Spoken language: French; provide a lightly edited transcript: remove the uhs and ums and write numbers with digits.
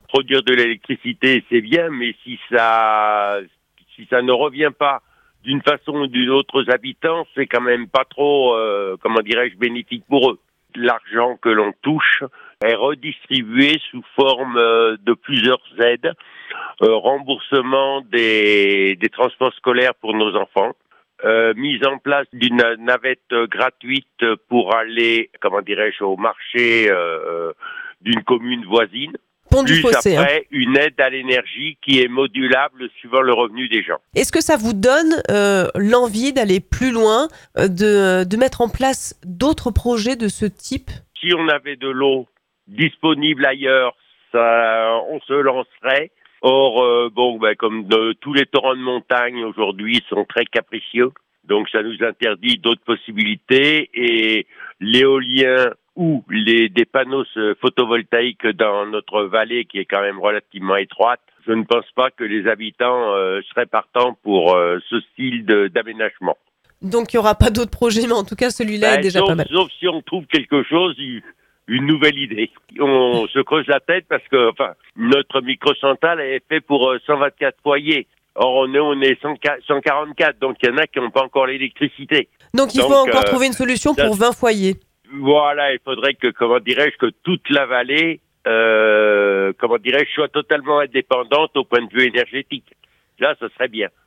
Produire de l'électricité, c'est bien, mais si ça ne revient pas d'une façon ou d'une autre aux habitants, c'est quand même pas trop, bénéfique pour eux. L'argent que l'on touche est redistribué sous forme de plusieurs aides, remboursement des transports scolaires pour nos enfants, mise en place d'une navette gratuite pour aller, au marché d'une commune voisine. Pont du Plus Fossé. après, une aide à l'énergie qui est modulable suivant le revenu des gens. Est-ce que ça vous donne l'envie d'aller plus loin, de mettre en place d'autres projets de ce type ? Si on avait de l'eau disponible ailleurs, on se lancerait. Or, comme tous les torrents de montagne aujourd'hui sont très capricieux, donc ça nous interdit d'autres possibilités. Et l'éolien ou des panneaux photovoltaïques dans notre vallée, qui est quand même relativement étroite, je ne pense pas que les habitants seraient partants pour ce style d'aménagement. Donc il n'y aura pas d'autres projets, mais en tout cas celui-là est déjà pas mal. Sauf si on trouve quelque chose, une nouvelle idée. On se creuse la tête parce que notre microcentrale est faite pour 124 foyers. Or, on est 144, donc il y en a qui n'ont pas encore l'électricité. Donc il faut encore trouver une solution pour 20 foyers. Voilà, il faudrait que toute la vallée, soit totalement indépendante au point de vue énergétique. Là, ce serait bien.